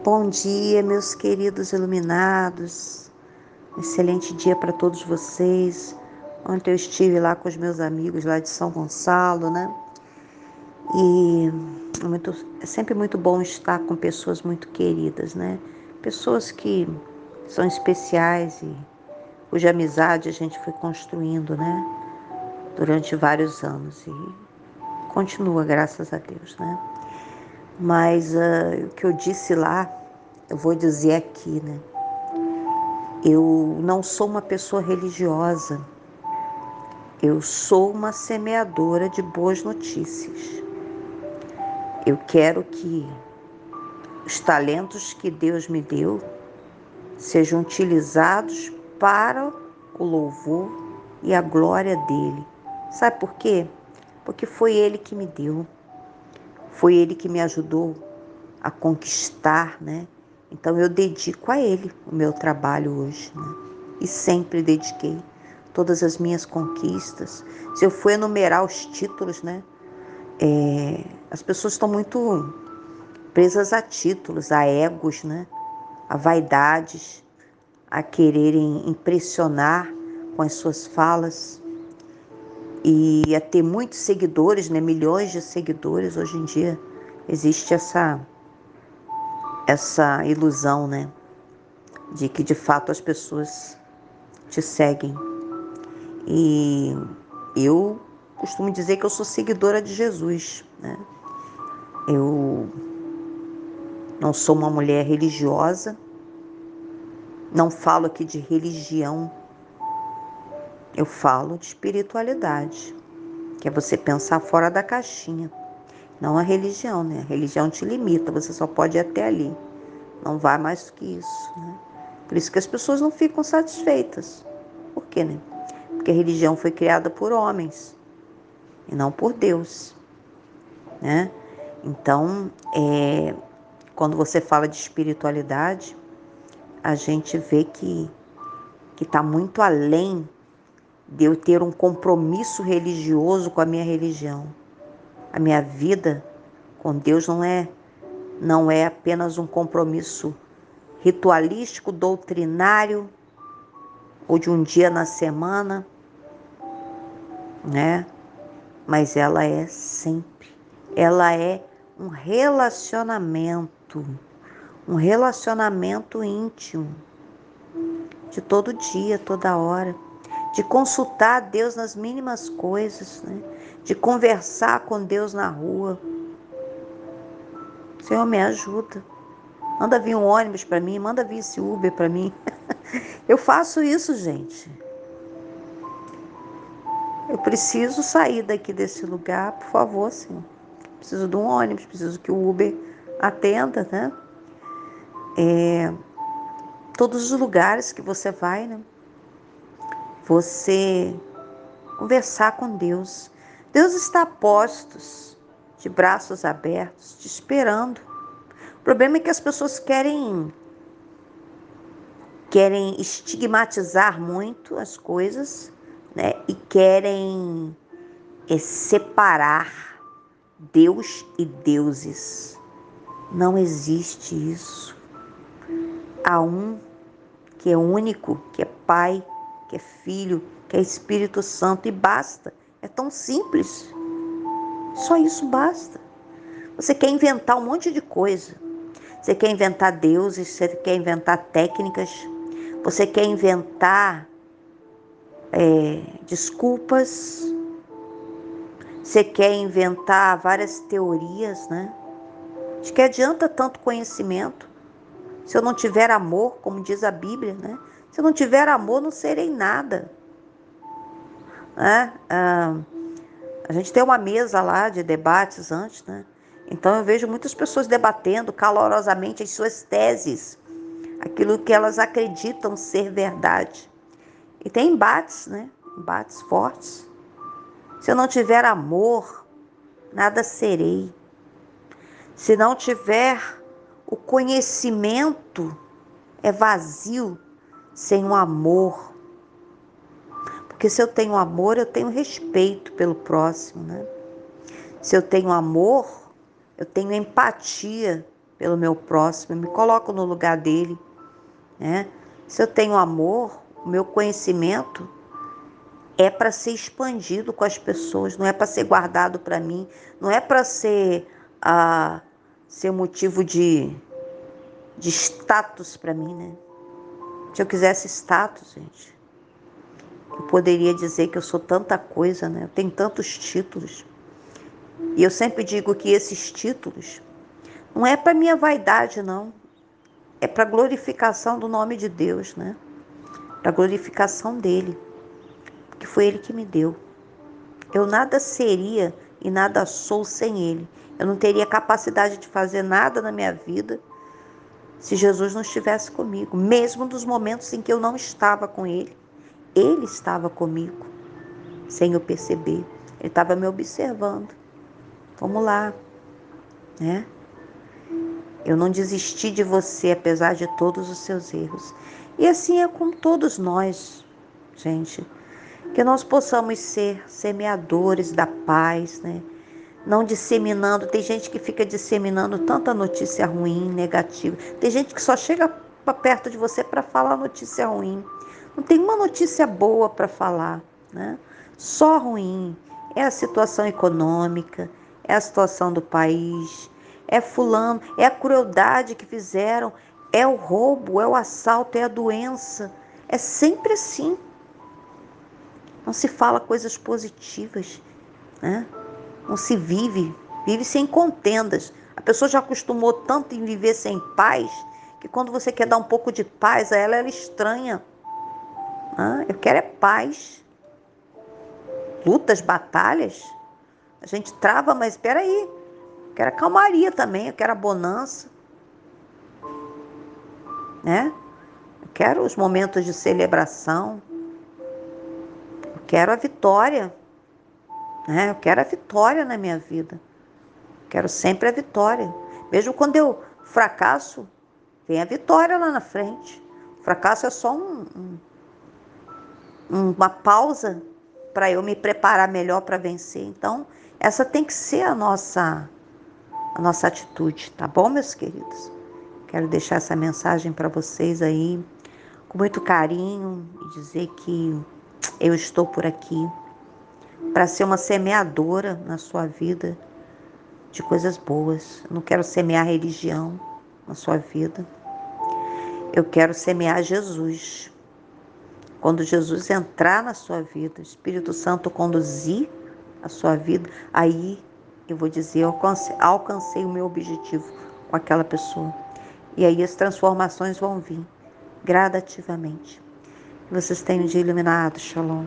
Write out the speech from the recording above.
Bom dia, meus queridos iluminados. Excelente dia para todos vocês. Ontem eu estive lá com os meus amigos lá de São Gonçalo, né? E é sempre muito bom estar com pessoas muito queridas, né? Pessoas que são especiais e cuja amizade a gente foi construindo, né? Durante vários anos e continua, graças a Deus, né? Mas o que eu disse lá, eu vou dizer aqui, né? Eu não sou uma pessoa religiosa, eu sou uma semeadora de boas notícias. Eu quero que os talentos que Deus me deu sejam utilizados para o louvor e a glória dele. Sabe por quê? Porque foi Ele que me deu, foi Ele que me ajudou a conquistar, né? Então eu dedico a Ele o meu trabalho hoje, né? E sempre dediquei todas as minhas conquistas. Se eu for enumerar os títulos, né? As pessoas estão muito presas a títulos, a egos, né? A vaidades, a quererem impressionar com as suas falas e a ter muitos seguidores, né? Milhões de seguidores. Hoje em dia existe essa ilusão, né? De que de fato as pessoas te seguem. E eu costumo dizer que eu sou seguidora de Jesus, né? Eu não sou uma mulher religiosa, não falo aqui de religião, eu falo de espiritualidade, que é você pensar fora da caixinha, não a religião, né? A religião te limita, você só pode ir até ali, não vai mais do que isso, né? Por isso que as pessoas não ficam satisfeitas. Por quê, né? Porque a religião foi criada por homens e não por Deus, né? Então, quando você fala de espiritualidade, a gente vê que está muito além de eu ter um compromisso religioso com a minha religião. A minha vida com Deus não é apenas um compromisso ritualístico, doutrinário, ou de um dia na semana, né? Mas ela é sempre. Ela é um relacionamento íntimo, de todo dia, toda hora, de consultar a Deus nas mínimas coisas, né? De conversar com Deus na rua. Senhor, me ajuda. Manda vir um ônibus para mim, manda vir esse Uber para mim. Eu faço isso, gente. Eu preciso sair daqui desse lugar, por favor, Senhor. Preciso de um ônibus, preciso que o Uber atenda, né? Todos os lugares que você vai, né? Você conversar com Deus. Deus está a postos, de braços abertos, te esperando. O problema é que as pessoas querem estigmatizar muito as coisas, né? E querem separar Deus e deuses. Não existe isso. Há um que é único, que é Pai, que é Filho, que é Espírito Santo e basta. É tão simples. Só isso basta. Você quer inventar um monte de coisa. Você quer inventar deuses, você quer inventar técnicas, você quer inventar desculpas, você quer inventar várias teorias, né? De que adianta tanto conhecimento se eu não tiver amor, como diz a Bíblia, né? Se eu não tiver amor, não serei nada. Né? A gente tem uma mesa lá de debates antes, né? Então eu vejo muitas pessoas debatendo calorosamente as suas teses, aquilo que elas acreditam ser verdade. E tem embates, né? Embates fortes. Se eu não tiver amor, nada serei. Se não tiver o conhecimento, é vazio sem o amor. Porque se eu tenho amor, eu tenho respeito pelo próximo, né? Se eu tenho amor, eu tenho empatia pelo meu próximo, eu me coloco no lugar dele, né? Se eu tenho amor, o meu conhecimento é para ser expandido com as pessoas, não é para ser guardado para mim, não é para ser motivo de status para mim, né? Se eu quisesse status, gente, eu poderia dizer que eu sou tanta coisa, né? Eu tenho tantos títulos. E eu sempre digo que esses títulos não é para minha vaidade, não. É para glorificação do nome de Deus, né? Para glorificação dele, porque foi ele que me deu. Eu nada seria e nada sou sem ele. Eu não teria capacidade de fazer nada na minha vida se Jesus não estivesse comigo. Mesmo nos momentos em que eu não estava com ele, ele estava comigo, sem eu perceber. Ele estava me observando. Vamos lá, né? Eu não desisti de você, apesar de todos os seus erros. E assim é com todos nós, gente. Que nós possamos ser semeadores da paz, né? Não disseminando. Tem gente que fica disseminando tanta notícia ruim, negativa. Tem gente que só chega para perto de você para falar notícia ruim. Não tem uma notícia boa para falar, né? Só ruim. É a situação econômica, é a situação do país, é fulano, é a crueldade que fizeram, é o roubo, é o assalto, é a doença. É sempre assim. Não se fala coisas positivas, né? Não se vive sem contendas. A pessoa já acostumou tanto em viver sem paz, que quando você quer dar um pouco de paz a ela, ela estranha. Ah, eu quero é paz. Lutas, batalhas, a gente trava, mas espera aí. Eu quero a calmaria também, eu quero a bonança, né? Eu quero os momentos de celebração, eu quero a vitória, né? Eu quero a vitória na minha vida. Quero sempre a vitória. Mesmo quando eu fracasso, vem a vitória lá na frente. O fracasso é só uma pausa para eu me preparar melhor para vencer. Então, essa tem que ser a nossa atitude, tá bom, meus queridos? Quero deixar essa mensagem para vocês aí, com muito carinho, e dizer que eu estou por aqui para ser uma semeadora na sua vida de coisas boas. Eu não quero semear religião na sua vida. Eu quero semear Jesus. Quando Jesus entrar na sua vida, o Espírito Santo conduzir a sua vida, aí eu vou dizer, eu alcancei o meu objetivo com aquela pessoa. E aí as transformações vão vir gradativamente. Vocês tenham um dia iluminado. Shalom.